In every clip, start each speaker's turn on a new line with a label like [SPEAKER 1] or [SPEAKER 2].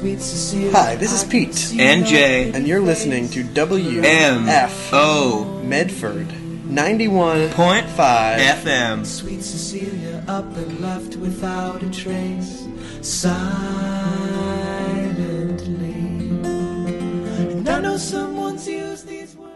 [SPEAKER 1] Hi, this is Pete.
[SPEAKER 2] And Jay.
[SPEAKER 1] And you're listening to WMFO Medford 91.5
[SPEAKER 2] FM.
[SPEAKER 3] Sweet Cecilia up and left without a trace, silently. And I know someone's used these words.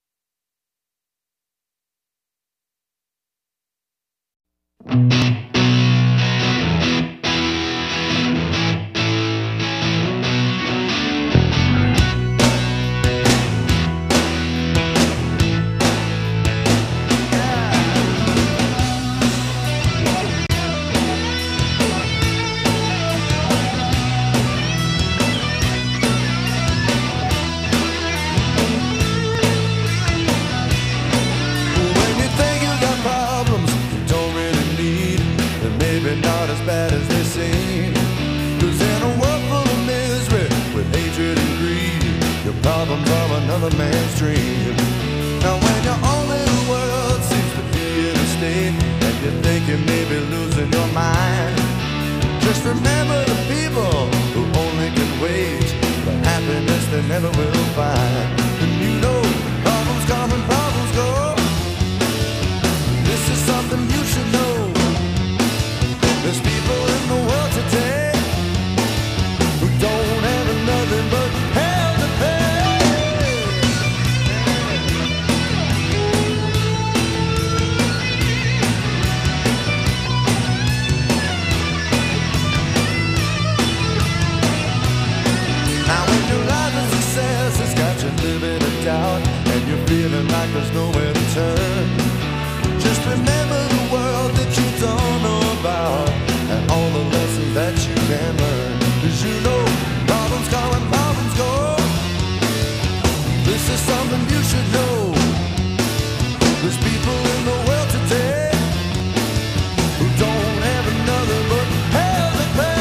[SPEAKER 4] Another man's dream. Now when your own little world seems to be in a state and you think you may be losing your mind, just remember the people who only can wait for happiness they never will find. And you know, problems come and problems go. This is something you should know. There's people in the world today who don't have nothing but hell to pay. It's got you living in doubt and you're feeling like there's nowhere to turn. Just remember the world that you don't know about and all the lessons that you can learn. 'Cause you know, problems come and problems go. This is something you should know. There's people in the world today who don't have another but hell to pay.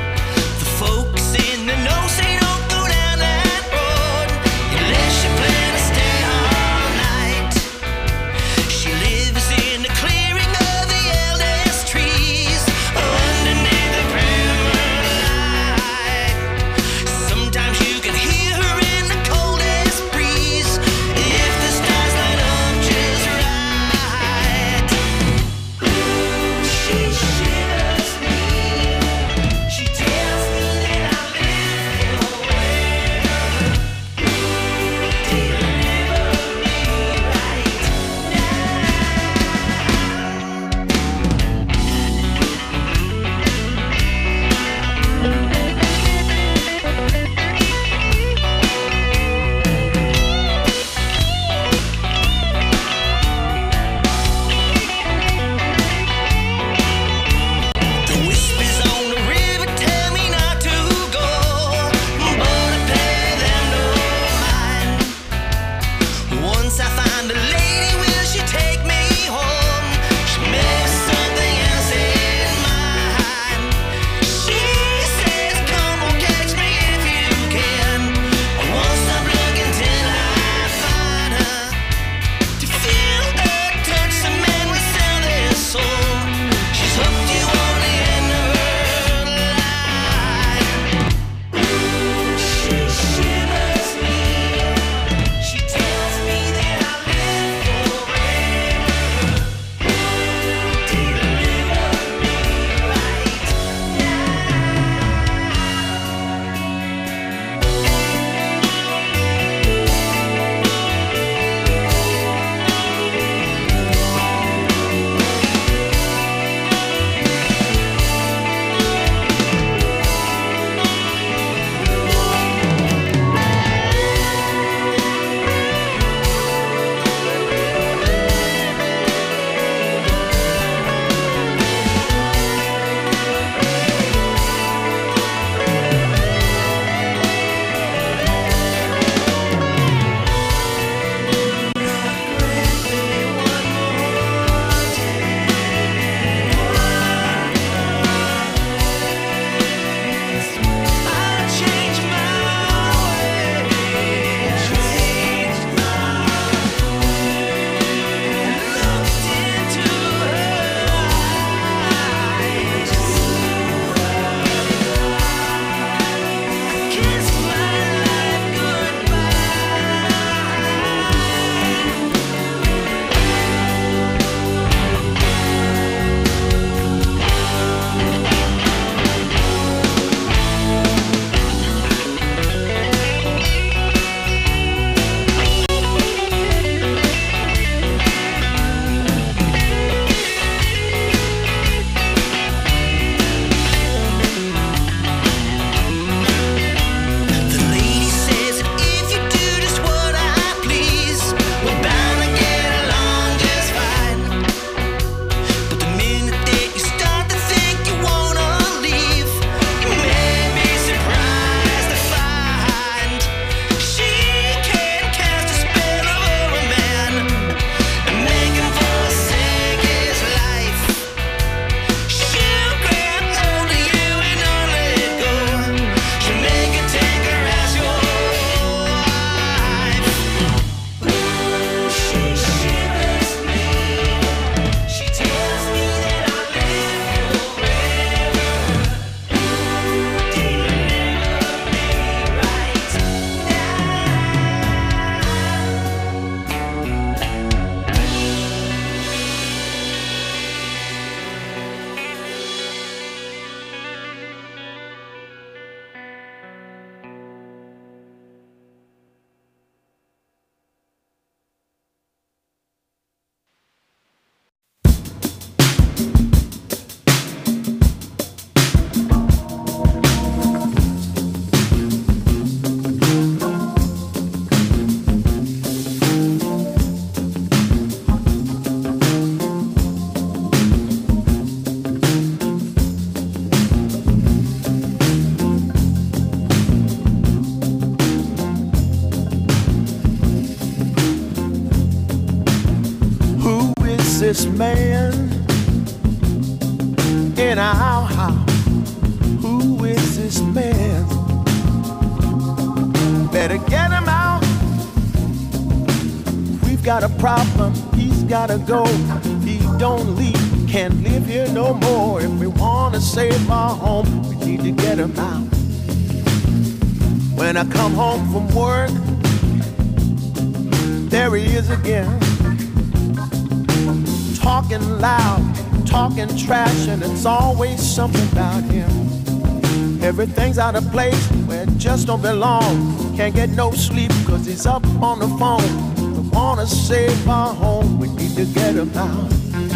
[SPEAKER 5] Folks in the know say don't go down that road unless you plan
[SPEAKER 3] this man in our house? Who is this man? Better get him out. We've got a problem, he's gotta go. He don't leave, can't live here no more. If we wanna save our home, we need to get him out. When I come home from work, there he is again, talking loud, talking trash, and it's always something about him. Everything's out of place where it just don't belong. Can't get no sleep cause he's up on the phone. We wanna save our home, we need to get him out.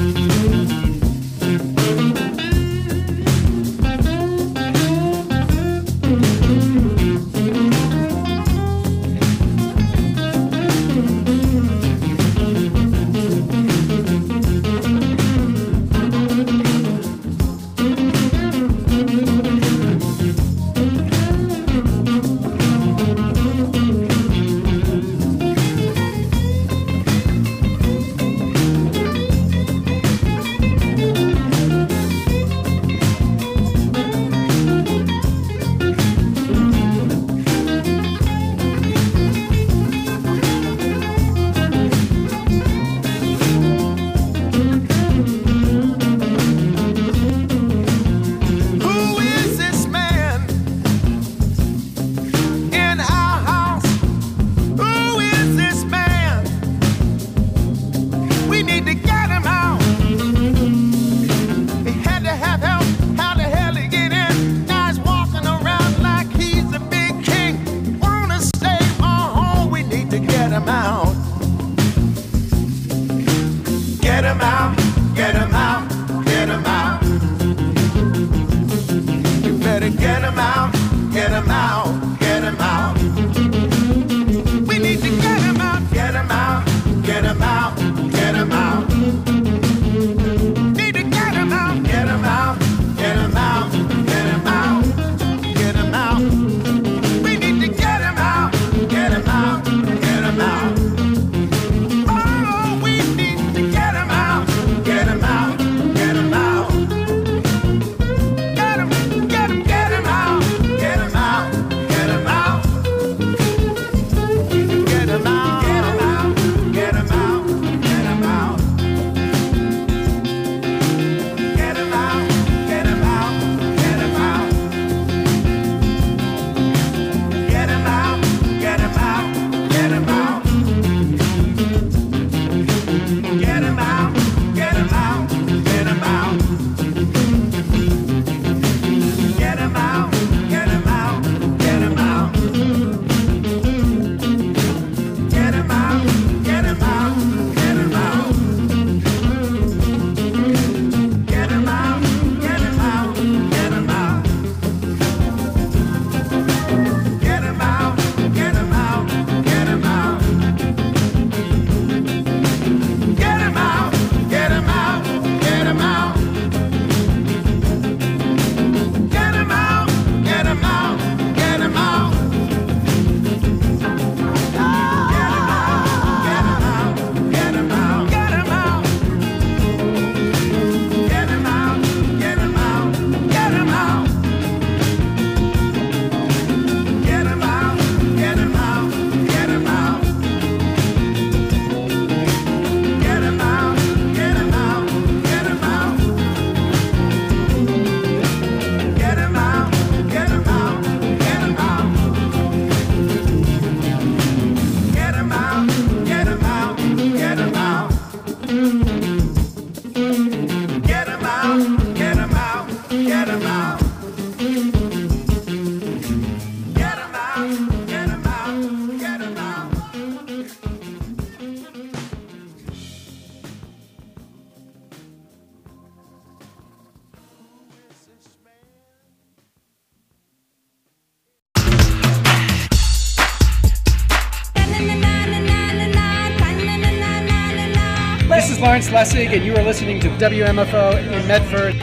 [SPEAKER 5] Lawrence Lessig, and you are listening to WMFO in Medford.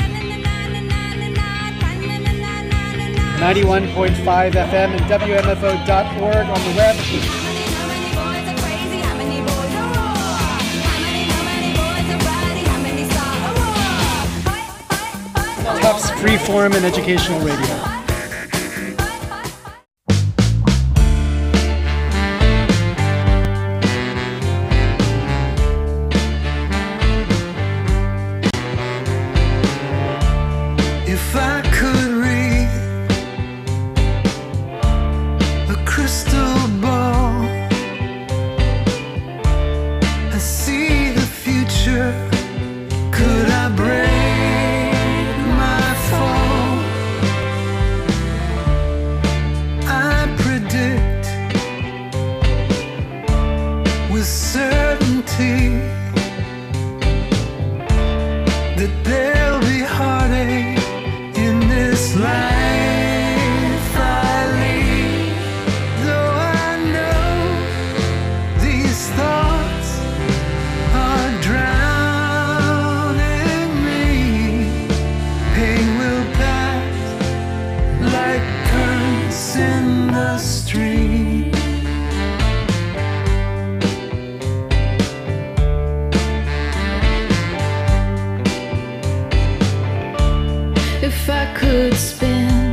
[SPEAKER 5] 91.5 FM and WMFO.org on the web. free-form and educational radio.
[SPEAKER 6] If I could read a crystal ball, I see the future. Could I break my fall? I predict with certainty that there'll be heartache in this life I lead. Though I know these thoughts are drowning me, pain will pass like currents in the stream. If I could spend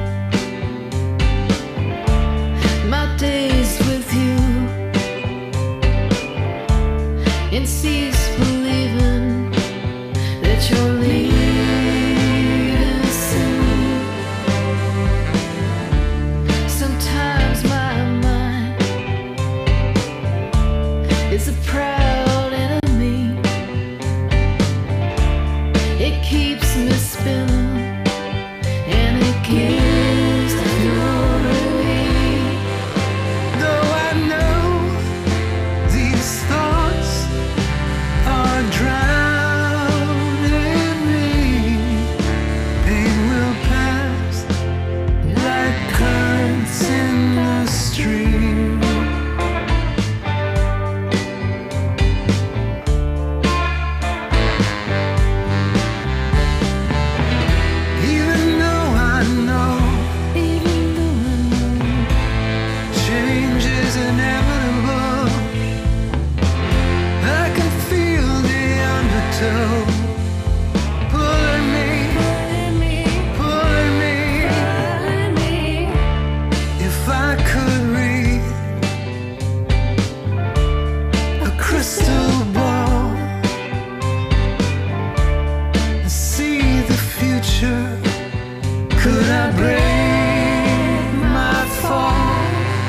[SPEAKER 6] my days with you and cease believing that you're leaving soon. Sometimes my mind is a proud enemy. It keeps me spinning. Could I break my fall?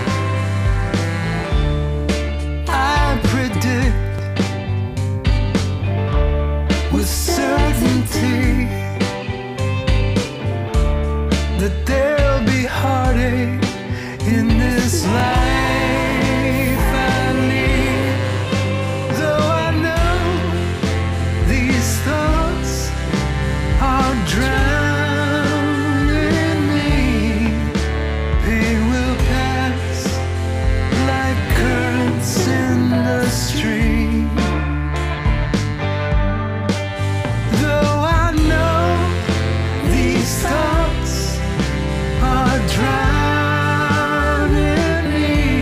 [SPEAKER 6] I predict with certainty that there'll be heartache in this life I lead. Though I know these thoughts are drowning me, pain will pass like currents in the stream. Though I know these thoughts are drowning me,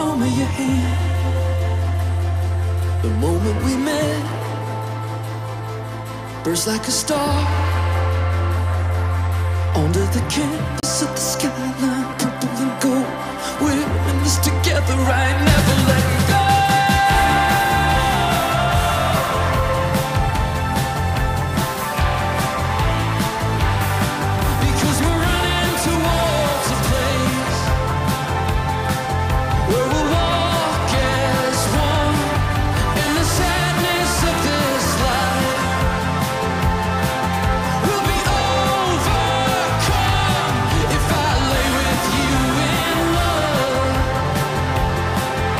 [SPEAKER 7] palm of your hand. The moment we met, burst like a star under the canvas of the skyline, purple and gold. We're in this together, right? Never letting go. Because we're running towards a place where we'll walk as one in the sadness of this life. We'll be overcome if I lay with you in love.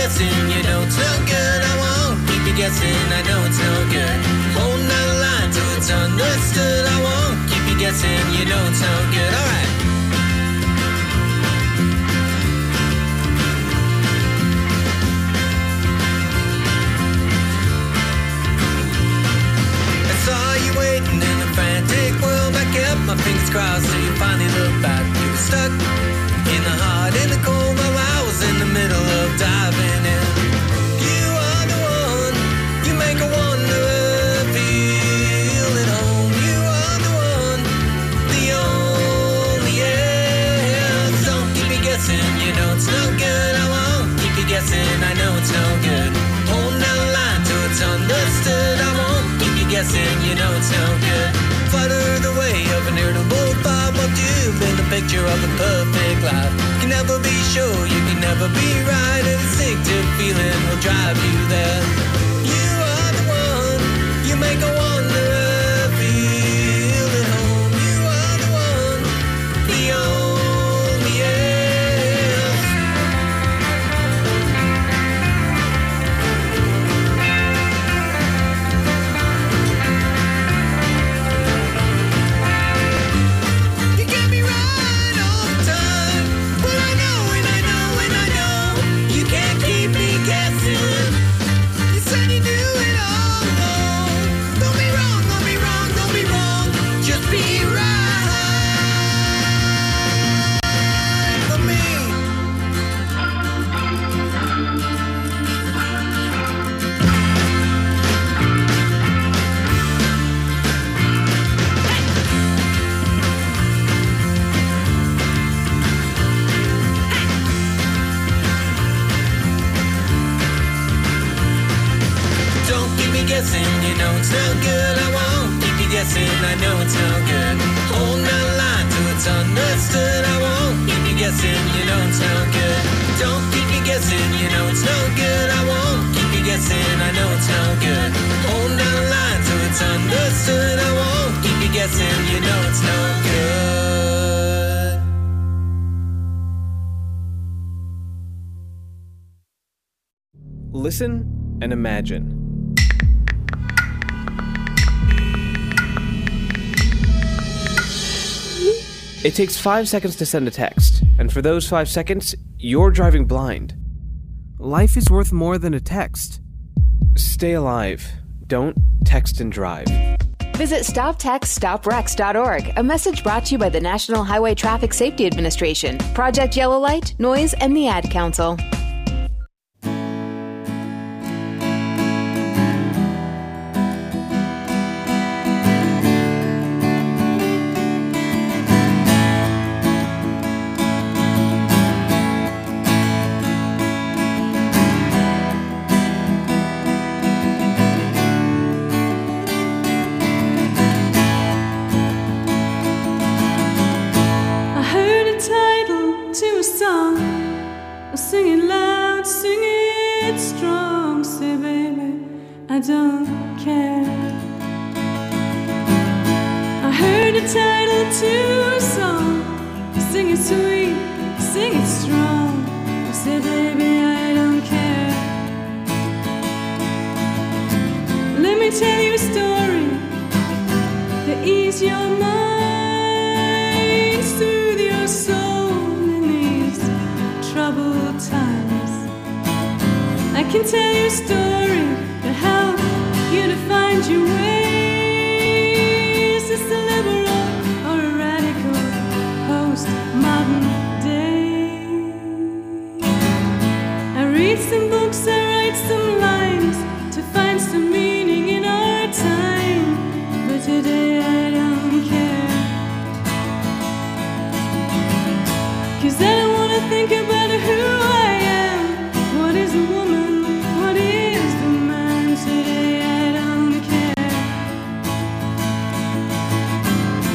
[SPEAKER 7] guessing, you know it's no good. I won't keep you guessing, I know it's no good. Holding out a line till it's understood. I won't keep you guessing, you know it's no good. Alright. I saw you waiting in a frantic world. I kept my fingers crossed till you finally looked back. You were stuck in the hot, in the cold, while I was in the middle of diving in. You are the one, you make a wanderer feel at home. You are the one, the only else. Don't keep me guessing, you know it's no good. I won't keep you guessing, I know it's no good. Holding down the line till it's understood. I won't keep you guessing, you know it's no good. Flutter the way of an irritable thought. What you've been the picture of a perfect life. Can never be sure, you can never be right. An instinctive feeling will drive you there. You are the one, you make a wanderer feel at home. You are the one, the only else. You get me right all the time. Well, I know and I know and I know you can't keep me guessing. You said you do it all alone. Don't be wrong, don't be wrong, don't be wrong. Just be right for me. Don't keep me guessing, you know it's no good. I won't keep you guessing, I know it's no good. Holding down the line till it's understood. I won't keep you guessing, you know it's no good. Don't keep me guessing, you know it's no good. I won't keep you guessing, I know it's no good. Holding down the line till it's understood. I won't keep you guessing, you know it's no good.
[SPEAKER 2] Listen and imagine. It takes 5 seconds to send a text, and for those 5 seconds, you're driving blind. Life is worth more than a text. Stay alive. Don't text and drive.
[SPEAKER 8] Visit StopTextStopWrecks.org, a message brought to you by the National Highway Traffic Safety Administration, Project Yellow Light, Noise, and the Ad Council.
[SPEAKER 9] I heard a title to a song. Sing it loud, sing it strong. Say, baby, I don't care. I heard a title to a song. Sing it sweet, sing it strong. Say, baby, I don't care. Let me tell you a story to ease your mind, soothe your soul in these troubled times. I can tell you a story to help you to find your way. Is this a liberal or a radical postmodern day? I read some books, I write some lines to find some meaning in our time. But today I don't care, 'cause I don't wanna think about who I am. What is a woman? What is the man? Today I don't care.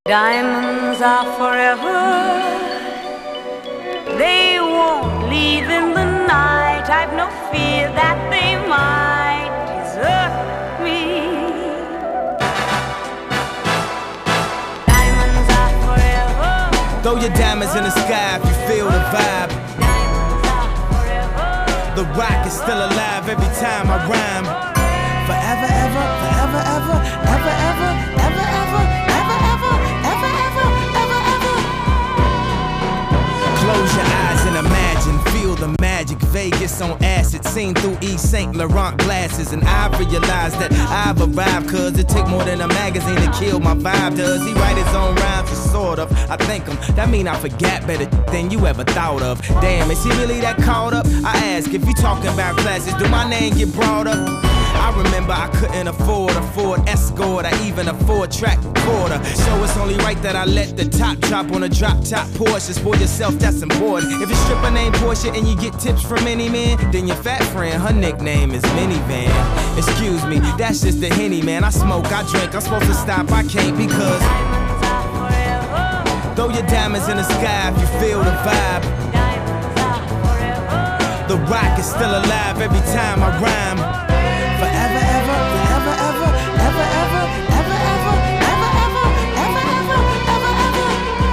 [SPEAKER 10] Diamonds are forever. They won't leave in the night. I've no fear that they might desert me. Diamonds are forever.
[SPEAKER 4] Throw your diamonds in the sky if you feel the vibe.
[SPEAKER 10] Diamonds are forever.
[SPEAKER 4] The rock is still alive every time I rhyme. Forever, ever, forever, ever, ever, ever, ever, ever, ever, ever, ever, ever, ever, ever. Close your eyes and imagine, feel the magic. Vegas on acid, seen through Yves Saint Laurent glasses. And I realized that I've arrived, cause it take more than a magazine to kill my vibe. Does he write his own rhymes? Sort of, I thank him. That mean I forgot better than you ever thought of. Damn, is he really that caught up? I ask, if you talking about classes, do my name get brought up? I remember I couldn't afford a Ford Escort or even a 4-track recorder. So it's only right that I let the top drop on a drop-top Porsche. For yourself, that's important. If your stripper named Portia and you get tips from any man, then your fat friend, her nickname is Minivan. Excuse me, that's just the Henny, man. I smoke, I drink, I'm supposed to stop, I can't because throw your diamonds in the sky if you feel the vibe. The rock is still alive every time I rhyme. Forever, ever, forever, ever, ever, ever, ever, ever, ever, ever, ever, ever, ever,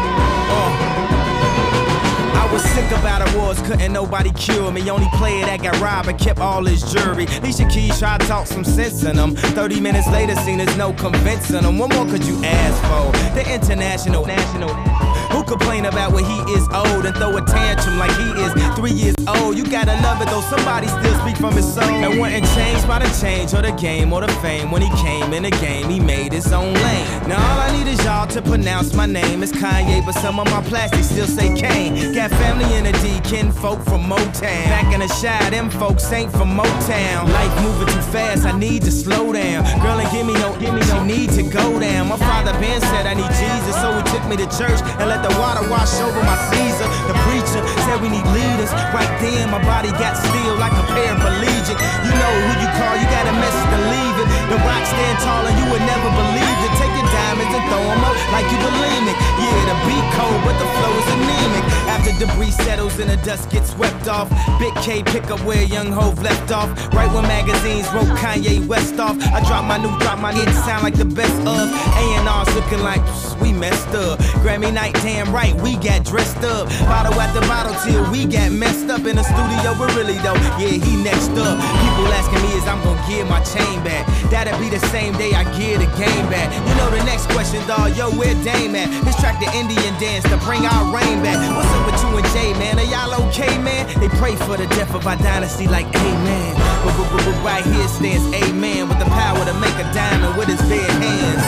[SPEAKER 4] ever. I was sick about awards, couldn't nobody cure me. Only player that got robbed and kept all his jewelry. Alicia Keys tried to talk some sense in them. 30 minutes later, seen there's no convincing them. What more could you ask for? The international, national. Who complain about when he is old and throw a tantrum like he is 3 years old? You gotta love it though, somebody still speak from his soul. And wasn't changed by the change or the game or the fame. When he came in the game, he made his own lane. Now all I need is y'all to pronounce my name. It's Kanye, but some of my plastics still say Kane. Got family in the D, kin folk from Motown. Back in the Shire, them folks ain't from Motown. Life moving too fast, I need to slow down. Girl, and give me no, she need to go down. My father Ben said I need Jesus, so he took me to church and let the water wash over my Caesar. The preacher said we need leaders. Right then, my body got still like a paraplegic. You know who you call, you got a message to leave it. The rock stand tall and you would never believe it. Take your diamonds and throw them up like you bulimic. Yeah, the beat cold, but the flow is anemic. After debris settles and the dust gets swept off, Big K pick up where Young Hov left off. Right when magazines wrote Kanye West off, I drop my hit, sound like the best of. A&R's looking like we messed up. Grammy night, damn right, we got dressed up. Bottle after bottle till we got messed up in the studio, but really though, yeah, he next up. People asking me is I'm gonna give my chain back. That'll be the same day I give the game back. You know the next question, dawg, yo, where Dame at? This track the Indian dance to bring our rain back. What's up with you and Jay, man? Are y'all okay, man? They pray for the death of our dynasty like amen. But right here stands amen with the power to make a diamond with his bare hands.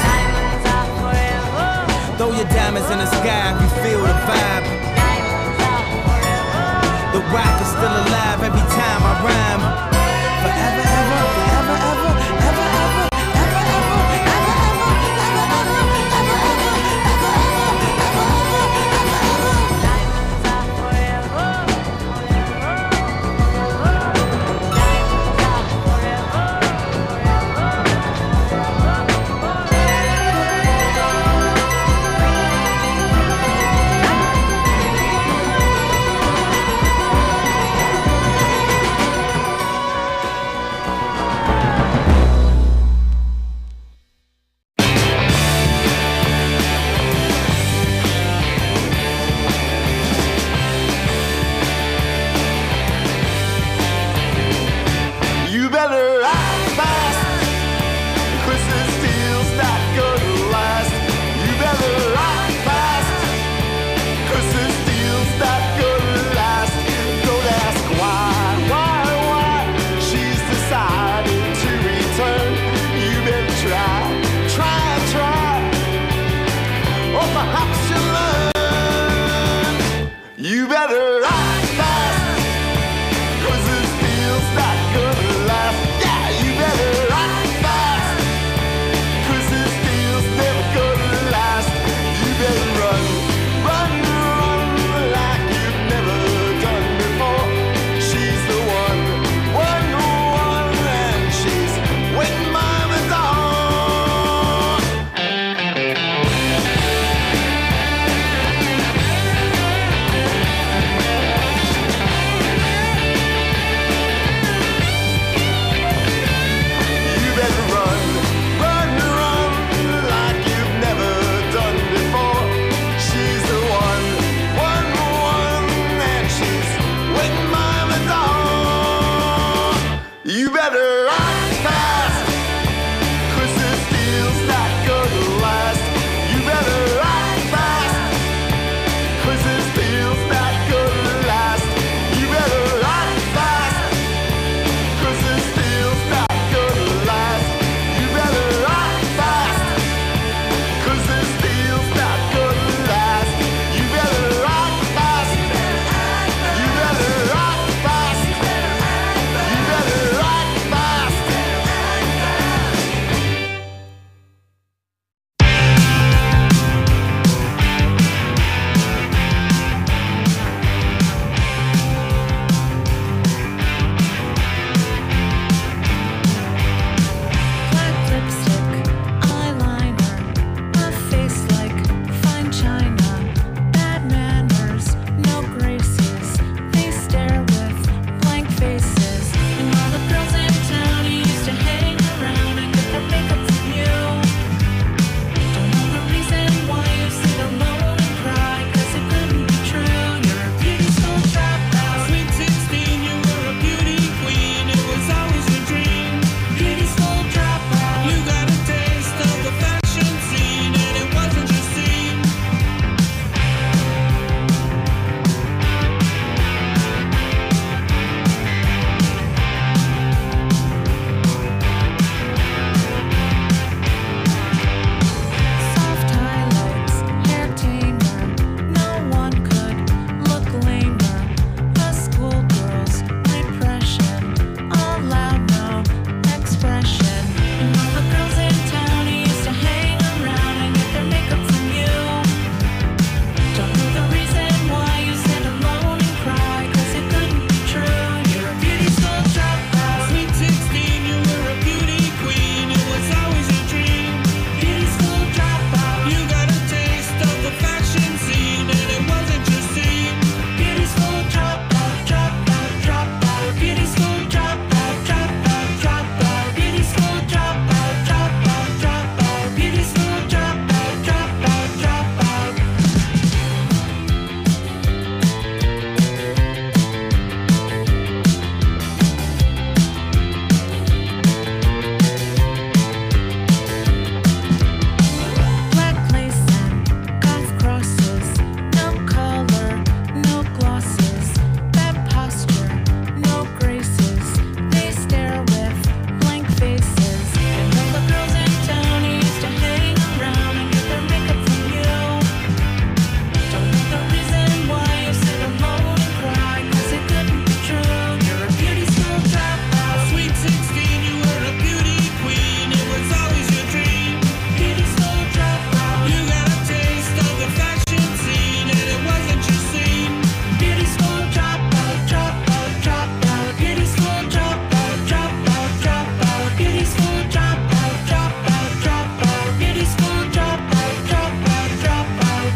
[SPEAKER 4] Throw your diamonds in the sky if you feel the vibe. The rock is still alive every time I rhyme. Forever, ever, forever, ever, ever, ever, ever, ever, ever, ever, ever, ever, ever, ever, ever, ever, ever. rock fast, 'cause this deal's not gonna last. You better rock fast, 'cause this deal's not gonna last. You better rock fast, 'cause this deal's not gonna last. You better rock fast, 'cause this deal's not gonna last. You better rock fast. You better rock fast. You better rock fast.
[SPEAKER 9] Black lipstick, eyeliner, a face like fine china. Bad manners, no graces. They stare with blank faces. And all the girls in town who used to hang around and get their makeup from you. Don't know the reason why you sit alone and cry, 'cause it couldn't be true. You're a beauty school dropout. Sweet 16, you were a beauty queen. It was always your dream. Beauty school dropout. You got a taste of the fashion scene, and it wasn't your scene. Soft highlights, hair tamer. No one could look lamer. A schoolgirl's repression. All loud, no expression. And all the girls in town who used to hang around and get their makeup from you. Don't know the reason why you sit alone and cry, 'cause it couldn't be true. You're a beauty school dropout. Sweet 16, you were a beauty queen. It was always your dream. Beauty school dropout. You got a taste of the fashion scene, and it wasn't your scene. Beauty school dropout, dropout, dropout. Beauty school dropout, dropout, dropout. Beauty school dropout, dropout, dropout. Beauty school dropout, dropout, dropout. Black lace and golf crosses, no color, no glosses. Bad posture, no graces. They stare with blank faces. And all the girls in town who used to hang around and get their makeup from you. Don't know the reason why you sit alone and cry, 'cause it couldn't be true. You're a beauty school dropout. Sweet 16, you were a beauty queen. It was always your dream. Beauty school dropout. You got a taste of the fashion scene, and it wasn't your scene. Beauty school dropout, dropout, dropout. Beauty school dropout, dropout, dropout. Beauty school dropout, dropout, dropout. Beauty school dropout, dropout, dropout.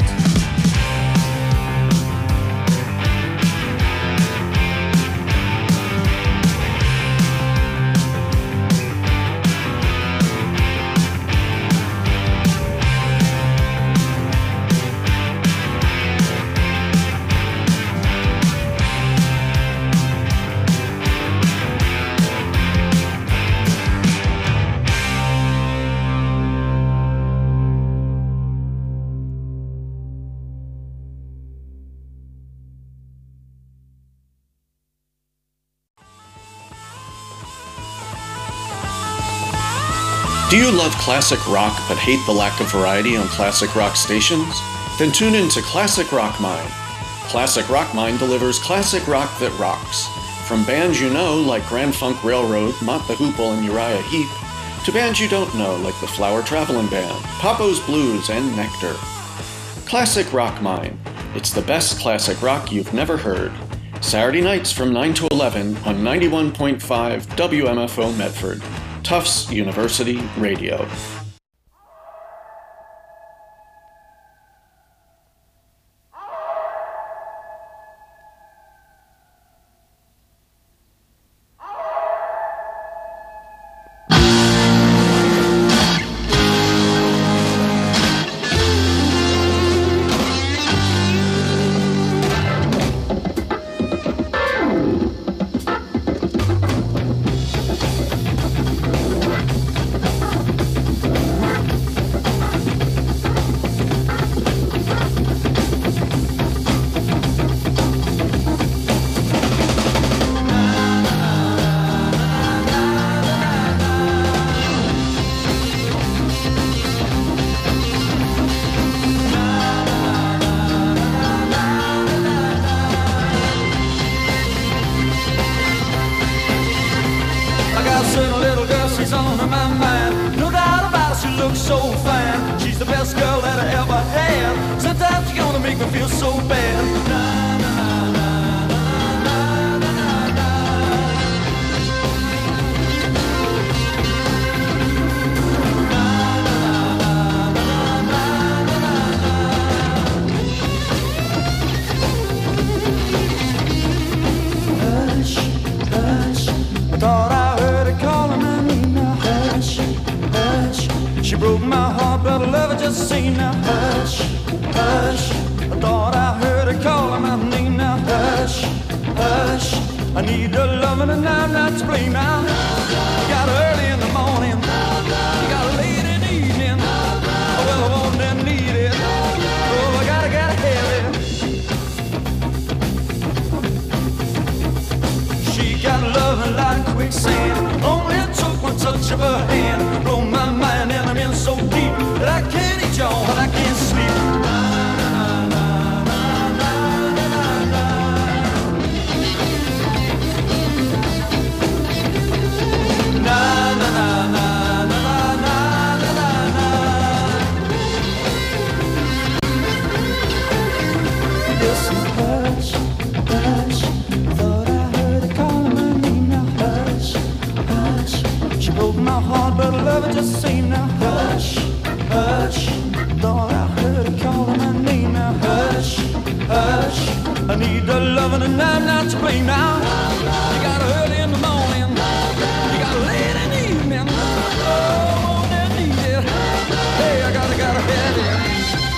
[SPEAKER 1] Do you love classic rock but hate the lack of variety on classic rock stations? Then tune in to Classic Rock Mine. Classic Rock Mine delivers classic rock that rocks. From bands you know like Grand Funk Railroad, Mott the Hoople, and Uriah Heep, to bands you don't know like the Flower Traveling Band, Papo's Blues, and Nectar. Classic Rock Mine. It's the best classic rock you've never heard. Saturday nights from 9 to 11 on 91.5 WMFO Medford. Tufts University Radio.
[SPEAKER 11] always on my mind. No doubt about it, she looks so fine. She's the best girl that I ever had. Sometimes she's gonna make me feel so bad. Na, na, na, na. I thought I heard her calling my name now. Hush, hush. She broke my heart, but I love her just the same now. Hush, hush. I thought I heard her calling my name now. Hush, hush. I need her loving and I'm not to blame now. You got her early in the morning. You got her late in the evening. Oh, well, I want and need it. Oh, I gotta have it. She got loving like quicksand. Only it took one touch of her hand. Blow my mind and I'm in so deep that I can't eat y'all and I can't sleep. Na na na na na na na na na. Listen, hush, hush. Thought I heard her calling my name now. Hush, hush. She broke my heart, but I love her just the same now. Hush, hush. Thought I heard her calling my name now. Hush, hush. I need her loving and I'm not to blame now. You got her early in the morning. You got her late in the evening. Oh, I need it. Hey, I gotta have it.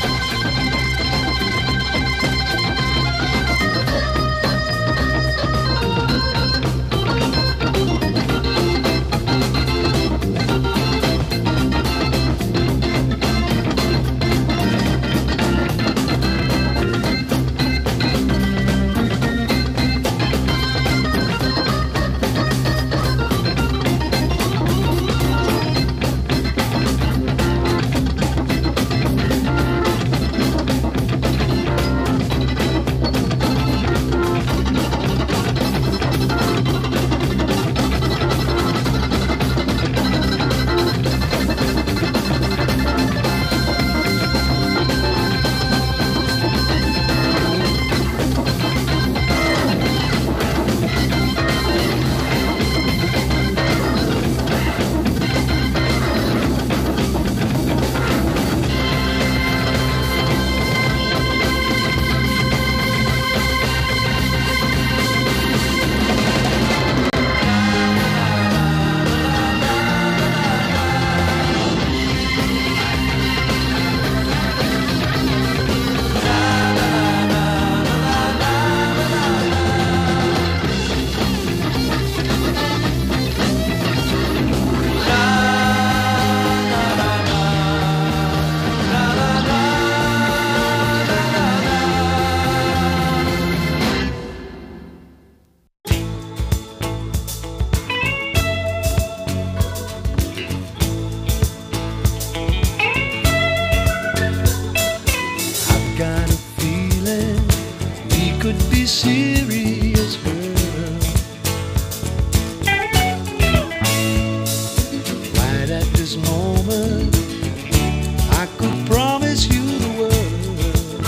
[SPEAKER 6] Serious girl, right at this moment I could promise you the world.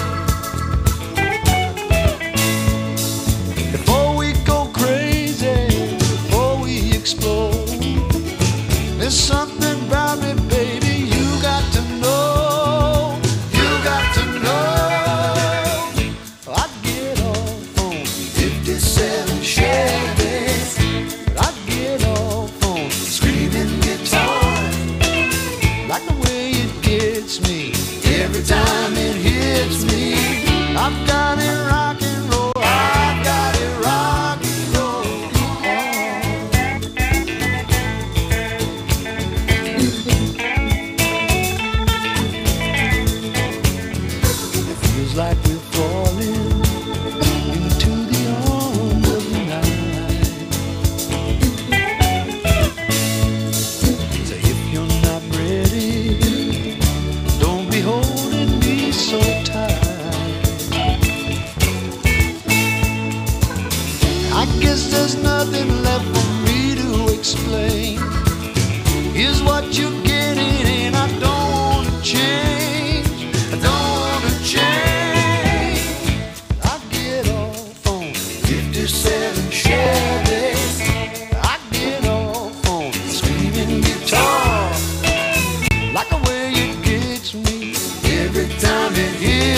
[SPEAKER 6] Before we go crazy, before we explode, there's something about me, baby, you got to know. You got to know. I'd get off on 57 Chevys, but I'd get off on screaming guitar. Like the way it gets me every time it hits me. I've got it rock and roll. I've got it rock and roll. It feels like we're falling into the arms of the night. So if you're not ready, don't be holding me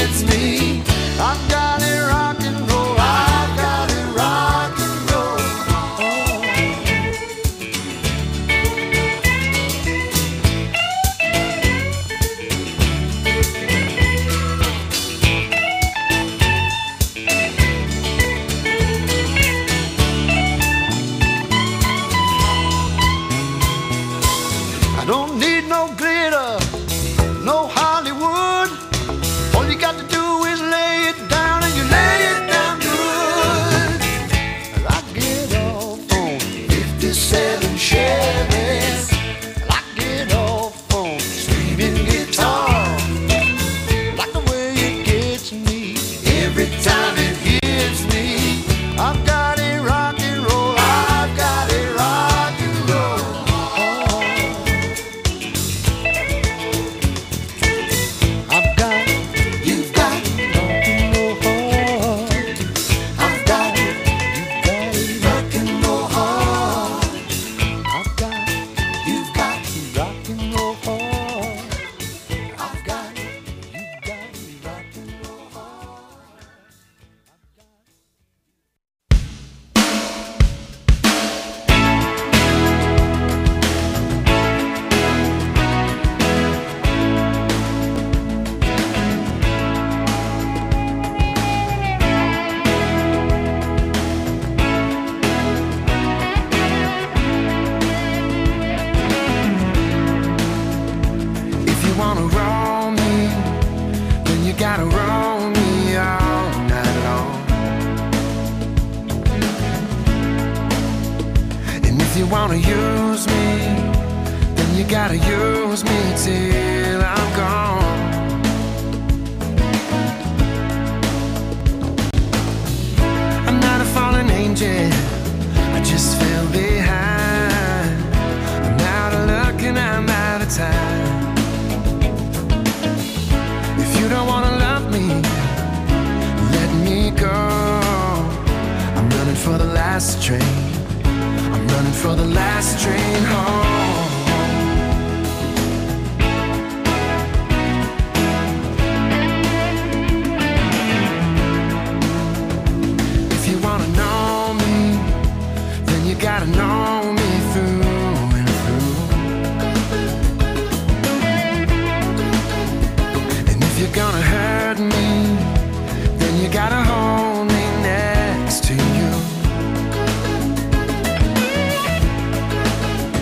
[SPEAKER 4] hits me. I've got it rock and roll. I've got it rock and roll. I don't need no glitter, no Hollywood. All you got to do is lay it down, and you lay it down good. I get off on 57 Chevys. I get off on screaming guitar. Like the way it gets me every time it hits me. I've got it rock and roll. I've got it rock and roll. I've got, you've got rock and roll hard. I've got it, you've got it rock and roll hard. I've got, you've got rock and roll hard. I've got it, you've got rock and roll hard. If you wanna roll me, then you gotta roll me all night long. And if you wanna use me, then you gotta use me till I'm gone. I'm not a fallen angel, I just fell behind. I'm out of luck and I'm out of time. If you don't wanna love me, let me go. I'm running for the last train. I'm running for the last train home. If you wanna know me, then you gotta know me through and through. And if you're gonna hurt me, then you gotta hold me next to you.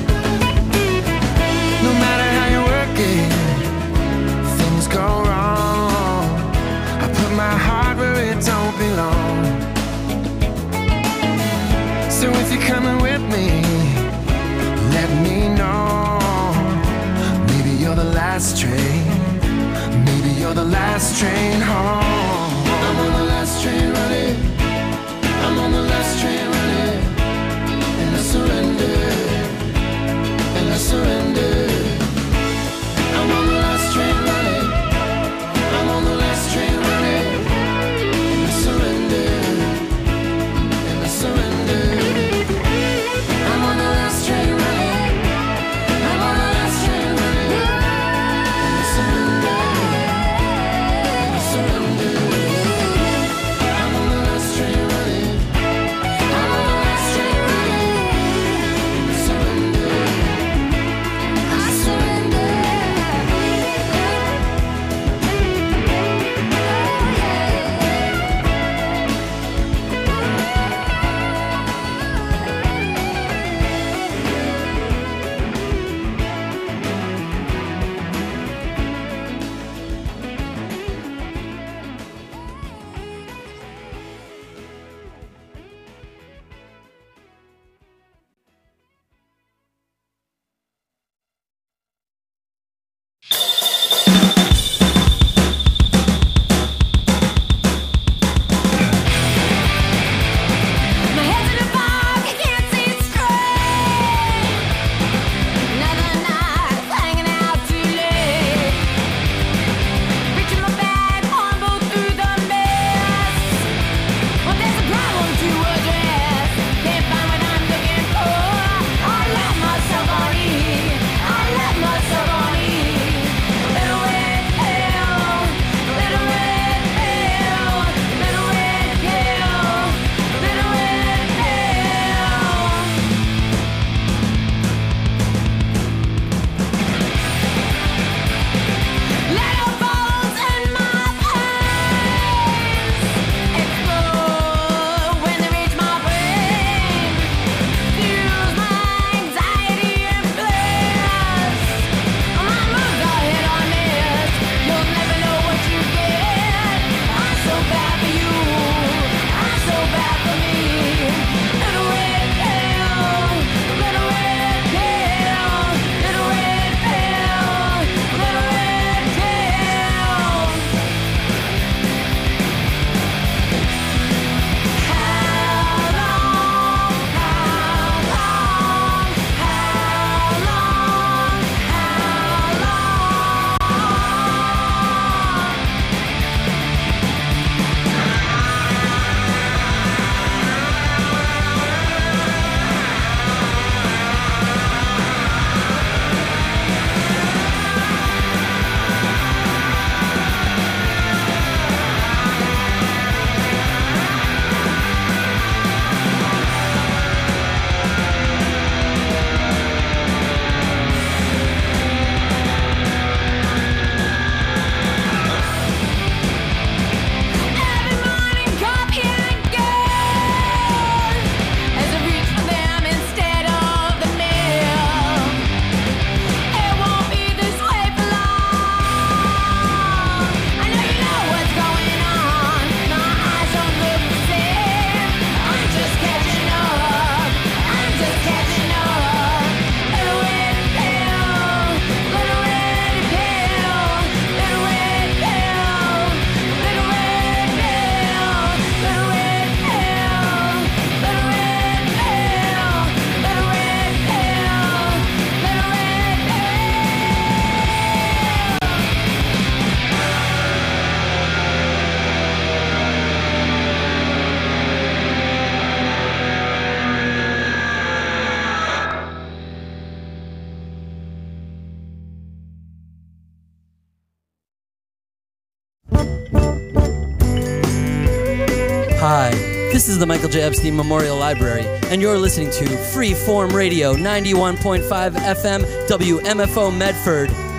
[SPEAKER 12] Hi, this is the Michael J. Epstein Memorial Library, and you're listening to Freeform Radio 91.5 FM WMFO Medford.